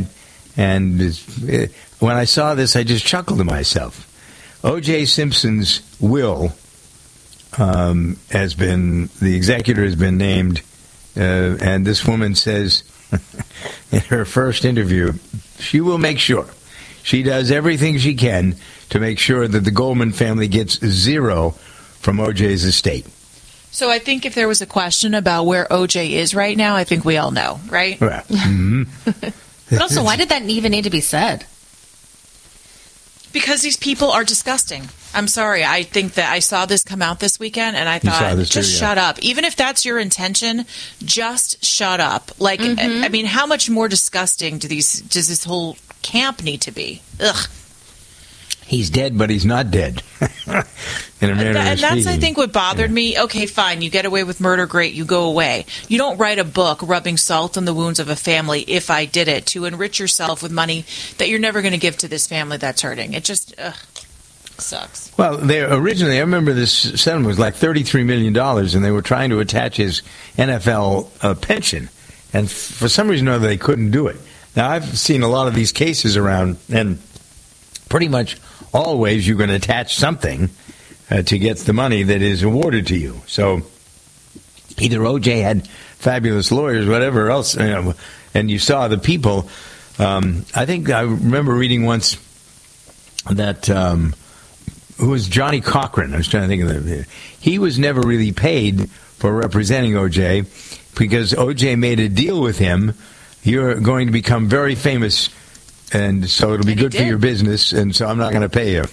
And it, when I saw this, I just chuckled to myself. O J. Simpson's will um, has been, the executor has been named, uh, and this woman says in her first interview, she will make sure. She does everything she can to make sure that the Goldman family gets zero from O J's estate. So I think if there was a question about where O J is right now, I think we all know, right? Right. Mm-hmm. But also, why did that even need to be said? Because these people are disgusting. I'm sorry. I think that I saw this come out this weekend, and I thought, just too, yeah. shut up. Even if that's your intention, just shut up. Like, mm-hmm. I mean, how much more disgusting do these does this whole camp need to be? Ugh. He's dead, but he's not dead. In a manner and, of and that's, speaking. I think, what bothered yeah. me. Okay, fine, you get away with murder, great, you go away. You don't write a book rubbing salt on the wounds of a family, if I did it, to enrich yourself with money that you're never going to give to this family that's hurting. It just ugh, sucks. Well, they originally, I remember this settlement was like thirty-three million dollars, and they were trying to attach his N F L uh, pension. And f- for some reason or other, they couldn't do it. Now, I've seen a lot of these cases around, and pretty much always you're going to attach something uh, to get the money that is awarded to you. So either O J had fabulous lawyers, whatever else, you know, and you saw the people. Um, I think I remember reading once that um, who was Johnny Cochran. I was trying to think of the. He was never really paid for representing O J because O J made a deal with him. You're going to become very famous. And so it'll be and good for your business, and so I'm not going to pay you.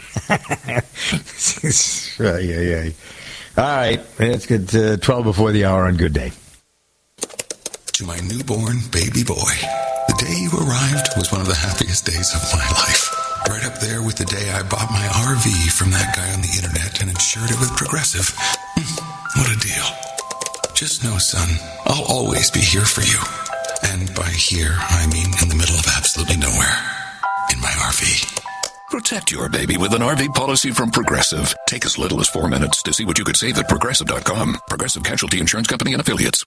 yeah, yeah, yeah. All right, let's get to twelve before the hour on Good Day. To my newborn baby boy, the day you arrived was one of the happiest days of my life. Right up there with the day I bought my R V from that guy on the internet and insured it with Progressive. What a deal. Just know, son, I'll always be here for you. And by here, I mean in the middle of absolutely nowhere. In my R V. Protect your baby with an R V policy from Progressive. Take as little as four minutes to see what you could save at Progressive dot com. Progressive Casualty Insurance Company and Affiliates.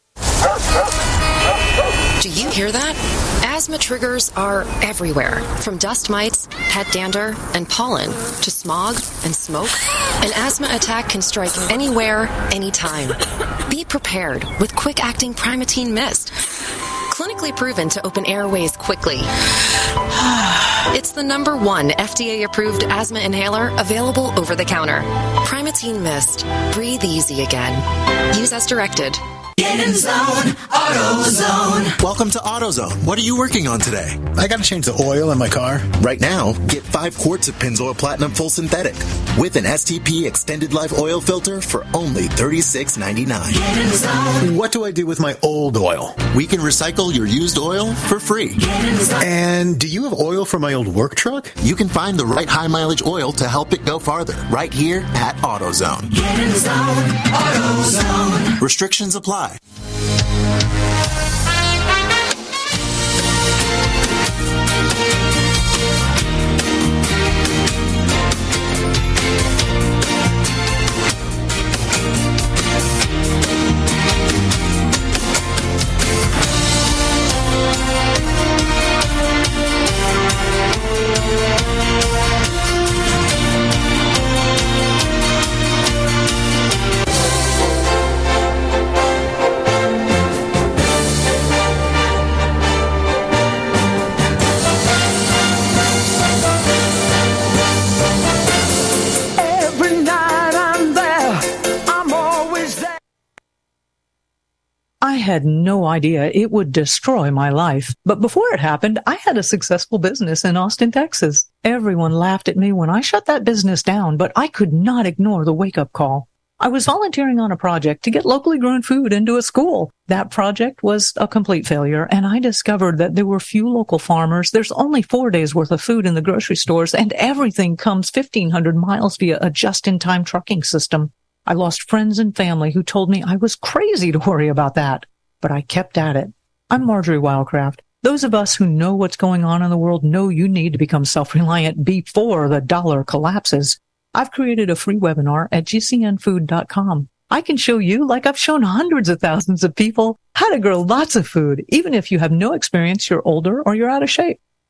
Do you hear that? Asthma triggers are everywhere. From dust mites, pet dander, and pollen, to smog and smoke. An asthma attack can strike anywhere, anytime. Be prepared with quick-acting Primatene Mist. Clinically proven to open airways quickly. It's the number one F D A-approved asthma inhaler available over the counter. Primatene Mist. Breathe easy again. Use as directed. Get in zone, AutoZone. Welcome to AutoZone. What are you working on today? I got to change the oil in my car. Right now, get five quarts of Pennzoil Platinum Full Synthetic with an S T P Extended Life Oil Filter for only thirty-six ninety-nine. Get in zone. What do I do with my old oil? We can recycle your used oil for free. Get in zone. And do you have oil for my old work truck? You can find the right high mileage oil to help it go farther right here at AutoZone. Get in zone, AutoZone. Restrictions apply. I had no idea it would destroy my life. But before it happened, I had a successful business in Austin, Texas. Everyone laughed at me when I shut that business down, but I could not ignore the wake-up call. I was volunteering on a project to get locally grown food into a school. That project was a complete failure, and I discovered that there were few local farmers. There's only four days worth of food in the grocery stores, and everything comes fifteen hundred miles via a just-in-time trucking system. I lost friends and family who told me I was crazy to worry about that, but I kept at it. I'm Marjorie Wildcraft. Those of us who know what's going on in the world know you need to become self-reliant before the dollar collapses. I've created a free webinar at G C N food dot com. I can show you, like I've shown hundreds of thousands of people, how to grow lots of food, even if you have no experience, you're older, or you're out of shape.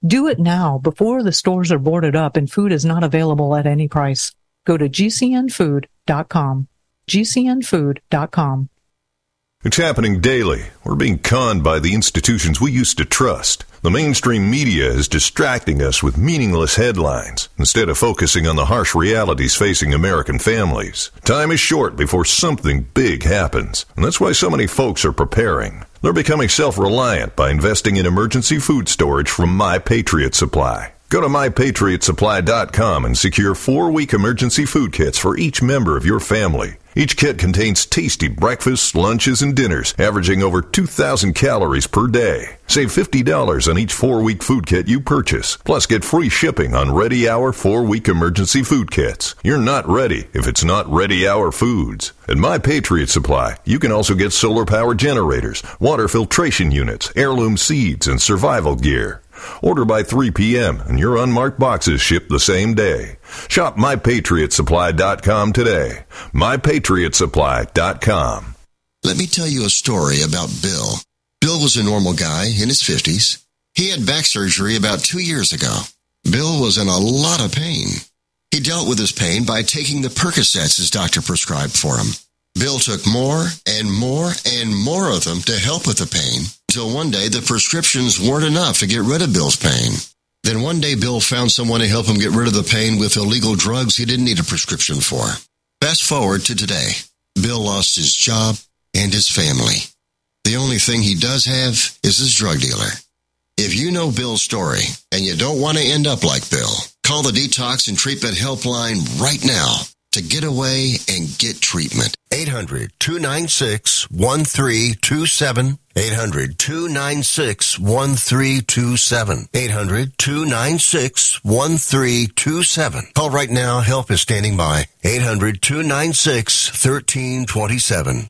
Do it now before the stores are boarded up and food is not available at any price. Go to G C N food dot com. G C N food dot com. It's happening daily. We're being conned by the institutions we used to trust. The mainstream media is distracting us with meaningless headlines instead of focusing on the harsh realities facing American families. Time is short before something big happens, and that's why so many folks are preparing. They're becoming self-reliant by investing in emergency food storage from My Patriot Supply. Go to my patriot supply dot com and secure four-week emergency food kits for each member of your family. Each kit contains tasty breakfasts, lunches, and dinners, averaging over two thousand calories per day. Save fifty dollars on each four-week food kit you purchase. Plus, get free shipping on Ready Hour four-week emergency food kits. You're not ready if it's not Ready Hour Foods. At My Patriot Supply, you can also get solar power generators, water filtration units, heirloom seeds, and survival gear. Order by three p.m. and your unmarked boxes ship the same day. Shop my patriot supply dot com today. my patriot supply dot com. Let me tell you a story about Bill. Bill was a normal guy in his fifties. He had back surgery about two years ago. Bill was in a lot of pain. He dealt with his pain by taking the Percocets his doctor prescribed for him. Bill took more and more and more of them to help with the pain, until one day the prescriptions weren't enough to get rid of Bill's pain. Then one day Bill found someone to help him get rid of the pain with illegal drugs he didn't need a prescription for. Fast forward to today. Bill lost his job and his family. The only thing he does have is his drug dealer. If you know Bill's story and you don't want to end up like Bill, call the Detox and Treatment Helpline right now to get away and get treatment. eight hundred, two nine six, one three two seven. eight hundred, two nine six, one three two seven. eight hundred, two nine six, one three two seven. Call right now. Help is standing by. eight hundred, two nine six, one three two seven.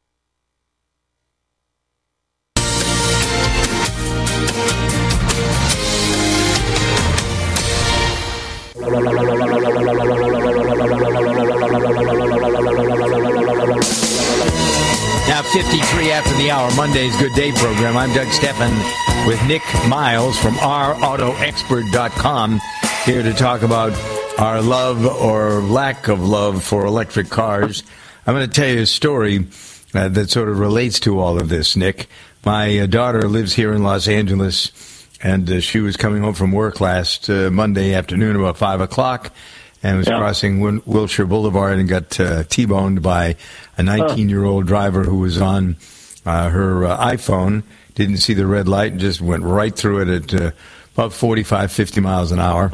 Now, fifty-three after the hour, Monday's Good Day program. I'm Doug Stephan with Nick Miles from our auto expert dot com, here to talk about our love or lack of love for electric cars. I'm going to tell you a story uh, that sort of relates to all of this, Nick. My uh, daughter lives here in Los Angeles, and uh, she was coming home from work last uh, Monday afternoon about five o'clock, and was yeah. crossing Win- Wilshire Boulevard and got uh, T-boned by a nineteen-year-old driver who was on uh, her uh, iPhone, didn't see the red light, and just went right through it at uh, about forty-five, fifty miles an hour.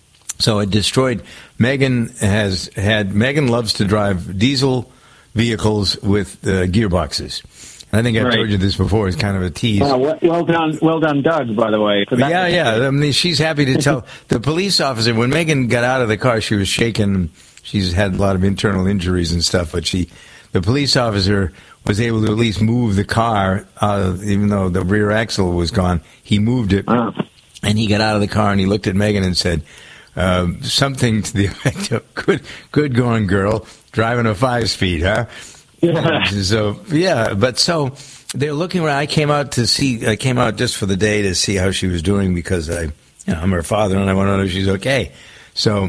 So it destroyed. Megan has had, Megan loves to drive diesel vehicles with uh, gearboxes. I think I've right. told you this before. It's kind of a tease. Well, well done, well done, Doug, by the way. For that yeah, yeah. I mean, she's happy to tell. The police officer, when Megan got out of the car, she was shaking. She's had a lot of internal injuries and stuff, but she, the police officer was able to at least move the car, uh, even though the rear axle was gone. He moved it, oh. and he got out of the car, and he looked at Megan and said uh, something to the effect of, good, good going, girl, driving a five-speed, huh? Yeah. So yeah, but so they're looking around. I came out to see. I came out just for the day to see how she was doing because I, you know, I'm her father and I want to know if she's okay. So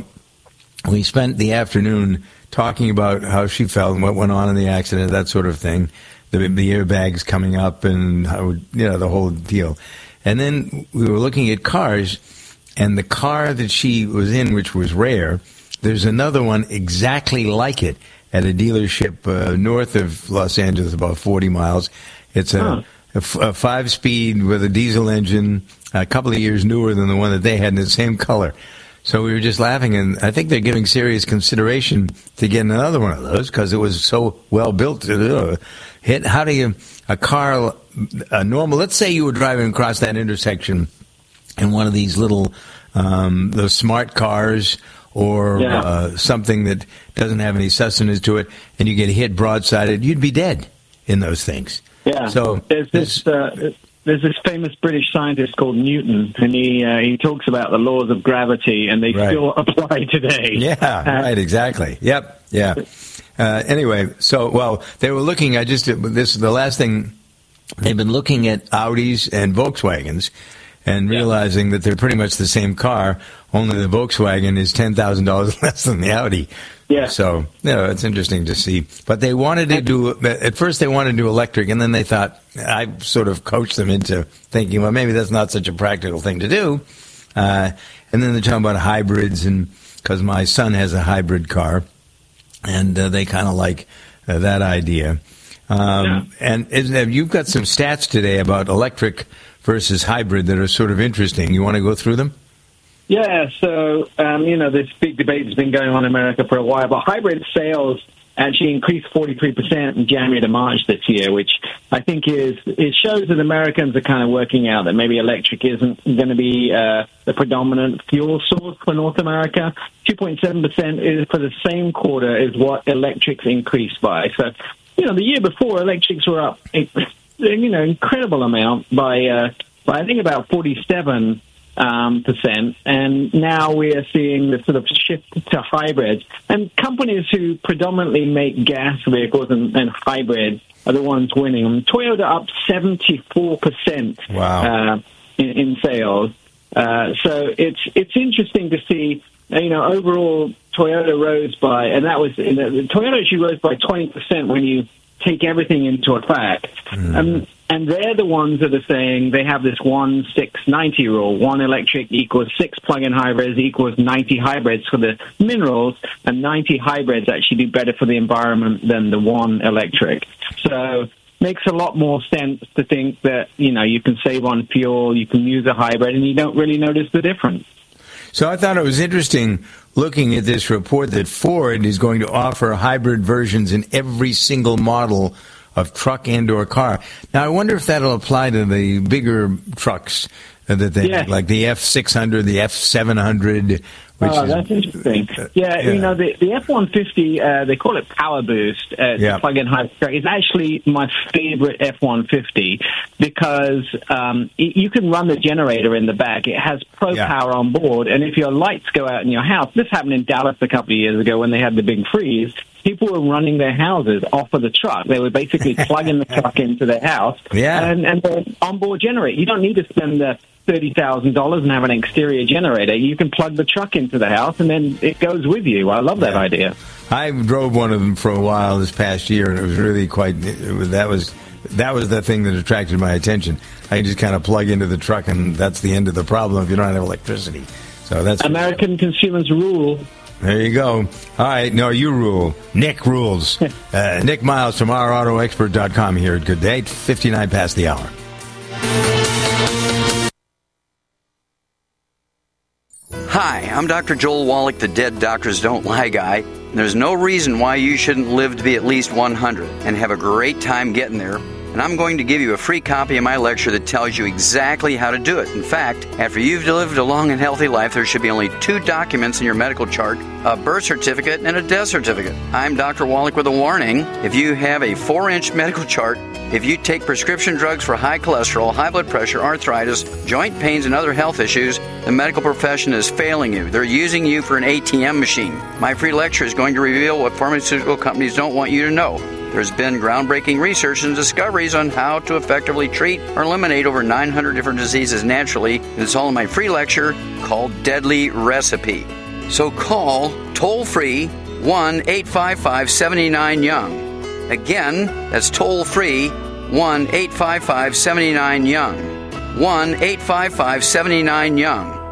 we spent the afternoon talking about how she felt and what went on in the accident, that sort of thing. The, the airbags coming up and how, you know, the whole deal. And then we were looking at cars, and the car that she was in, which was rare, there's another one exactly like it at a dealership uh, north of Los Angeles, about forty miles. It's a, huh. a, f- a five-speed with a diesel engine, a couple of years newer than the one that they had in the same color. So we were just laughing, and I think they're giving serious consideration to getting another one of those because it was so well built. Uh, hit, how do you, a car, a normal, let's say you were driving across that intersection in one of these little, um, those smart cars, or yeah. uh, something that doesn't have any sustenance to it, and you get hit broadsided, you'd be dead in those things. Yeah. So there's this, this uh, there's this famous British scientist called Newton, and he uh, he talks about the laws of gravity, and they right. still apply today. Yeah. Uh, right. Exactly. Yep. Yeah. Uh, anyway, so well, they were looking. I just this is the last thing. They've been looking at Audis and Volkswagens. and realizing that they're pretty much the same car, only the Volkswagen is ten thousand dollars less than the Audi. Yeah. So, you know, it's interesting to see. But they wanted to do, at first they wanted to do electric, and then they thought, I sort of coached them into thinking, well, maybe that's not such a practical thing to do. Uh, and then they're talking about hybrids, and because my son has a hybrid car, and uh, they kind of like uh, that idea. Um, yeah. And isn't, you've got some stats today about electric versus hybrid that are sort of interesting. You want to go through them? Yeah, so, um, you know, this big debate has been going on in America for a while, but hybrid sales actually increased forty-three percent in January to March this year, which I think is, it shows that Americans are kind of working out that maybe electric isn't going to be uh, the predominant fuel source for North America. two point seven percent is for the same quarter is what electrics increased by. So, you know, the year before, electrics were up, you know, incredible amount by, uh, by I think about forty-seven Um, percent, and now we are seeing the sort of shift to hybrids. And companies who predominantly make gas vehicles and, and hybrids are the ones winning. And Toyota up seventy-four percent wow. uh, in, in sales. Uh, so it's it's interesting to see. You know, overall Toyota rose by, and that was in the, Toyota actually rose by twenty percent when you take everything into effect. Mm. Um, and they're the ones that are saying they have this one six ninety rule. One electric equals six plug-in hybrids equals ninety hybrids for the minerals, and ninety hybrids actually do better for the environment than the one electric. So makes a lot more sense to think that, you know, you can save on fuel, you can use a hybrid, and you don't really notice the difference. So I thought it was interesting looking at this report that Ford is going to offer hybrid versions in every single model of truck and or car. Now, I wonder if that'll apply to the bigger trucks that they yeah. like the F six hundred, the F seven hundred. Which oh, is, that's interesting. Yeah, yeah, you know, the, the F one fifty, uh, they call it Power Boost. Uh, yeah. Plug-in hybrid truck. It's actually my favorite F one fifty because um, you can run the generator in the back. It has Pro yeah. Power on board, and if your lights go out in your house, this happened in Dallas a couple of years ago when they had the big freeze. People were running their houses off of the truck. They were basically plugging the truck into their house yeah. and, and the onboard generator. You don't need to spend the thirty thousand dollars and have an exterior generator. You can plug the truck into the house, and then it goes with you. I love that yeah. idea. I drove one of them for a while this past year, and it was really quite. It was, that was that was the thing that attracted my attention. I just kind of plug into the truck, and that's the end of the problem if you don't have electricity. So that's American consumers rule. There you go. All right, no, you rule. Nick rules. uh, Nick Miles from our auto expert dot com here at Good Day, fifty-nine past the hour. Hi, I'm Doctor Joel Wallach, the Dead Doctors Don't Lie guy. There's no reason why you shouldn't live to be at least one hundred and have a great time getting there. And I'm going to give you a free copy of my lecture that tells you exactly how to do it. In fact, after you've lived a long and healthy life, there should be only two documents in your medical chart, a birth certificate and a death certificate. I'm Doctor Wallach with a warning. If you have a four-inch medical chart, if you take prescription drugs for high cholesterol, high blood pressure, arthritis, joint pains, and other health issues, the medical profession is failing you. They're using you for an A T M machine. My free lecture is going to reveal what pharmaceutical companies don't want you to know. There's been groundbreaking research and discoveries on how to effectively treat or eliminate over nine hundred different diseases naturally. And it's all in my free lecture called Deadly Recipe. So call toll-free one eight five five, seven nine, young. Again, that's toll-free one eight five five, seven nine, young. one eight five five, seven nine, young.